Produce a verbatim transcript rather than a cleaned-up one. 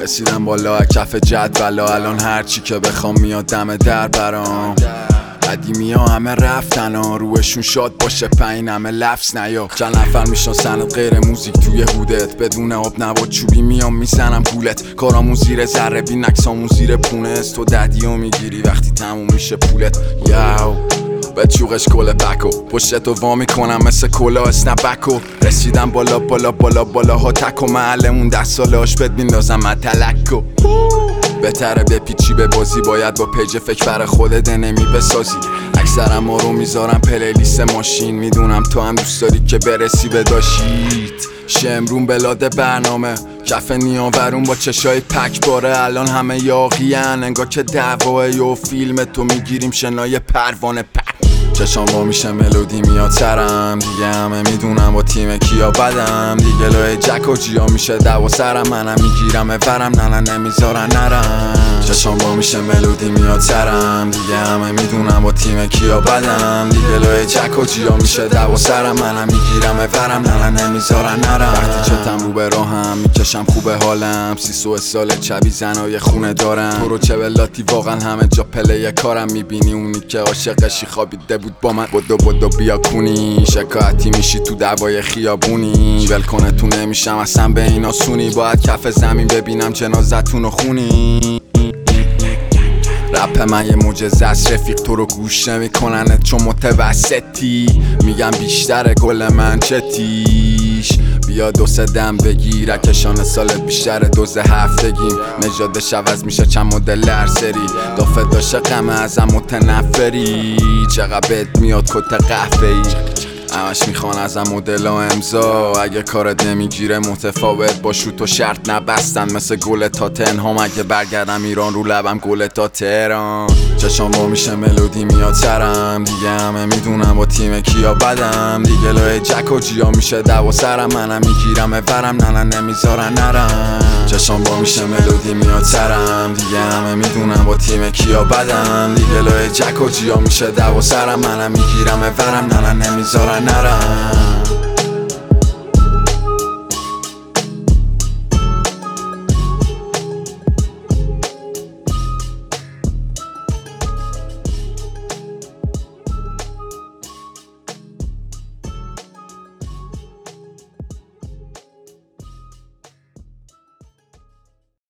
رسیدم بالا کف جدولا، الان هرچی که بخوام میاد دم در برام. قدیمی ها همه رفتن ها، روشون شاد باشه پایین همه لفظ نیا. چند نفر میشناسنت غیر موزیک توی هودت، بدون آب نبات چوبی میام میزنم گولت. کارامون زیر ذره بین عکسامون زیر پونه است، تو ددیو میگیری وقتی تموم میشه پولت. یاو به چوقش کل بکو پشتتو وا میکنم مثل کلا اسنپکو. رسیدم بالا بالا بالا بالا ها تکو، محلمون ده ساله هاش بد میندازم متلکو. بهتره به پیچی به بازی، باید با پیج فکر بر خودت نمی بسازی. اکثرم ما رو میذارم پلیلیست ماشین، میدونم تو هم دوست داری که برسی به داشیت. شمرون بلاد برنامه کف نیاورون با چشای پک باره، الان همه یاقیان انگار که دعواه و فیلم تو میگیریم شنای پروانه پک. چشام با میشه ملودی میاد سرم، دیگه همه میدونم با تیم کیا بدم. دیگه لای جک و جیا میشه دوا سرم، منم میگیرم ورم نه نه نمیذارن نرم. چشام با میشه ملودی میاد سرم، دیگه همه میدونم با تیم کیا بدم. دیگه لای جک و جیا میشه دوا سرم، منم میگیرم ورم نه نه نمیذارن نرم. وقتی چتم رو به راهم میکشم خوبه حالم، سی و سال چبی زنای خونه دارم. تو رو چه بلاتی واقعا همه جا پله کارم، میبینی اونی که عاشقشی خوابیده بود با من، بدو بدو بیا کونی. شکایتی میشی تو دعوای خیابونی، ولکنه تو نمیشم اصلا به این آسونی. باید کف زمین ببینم جنازتون و خونی. رپ من یه معجزه است رفیق، تو رو گوش نمیکننت چون متوسطی. میگم بیشتر گل من چتیش، بیا دو سه دم بگیر کشان سالت بیشتر دوز هفتگیم. نژادش عوض میشه چند مدل هر سری، دافه داشته غم ازم متنفری. چقدر بهت میاد کت قهوه‌ای، همش میخوان ازم مدل ها امضا. اگه کارت نمیگیره متفاوت باشو، تو شرط نبستن مثل گل تا تنهام. اگه برگردم ایران رو لبم گل تا تهران. چشام با میشه ملودی میاد سرم، دیگه همه میدونم با تیم کیا بدم. دیگه لای جک و جیا میشه دوا سرم، منم میگیرم ورم نه نه نمیذارن نرم. چشام با میشه ملودی میاد سرم، دیگه همه میدونم با تیم کیا بدم. دیگه لای جک و جیا میشه دوا سرم، منم میگیرم ورم نه نه نمیذارن نرم.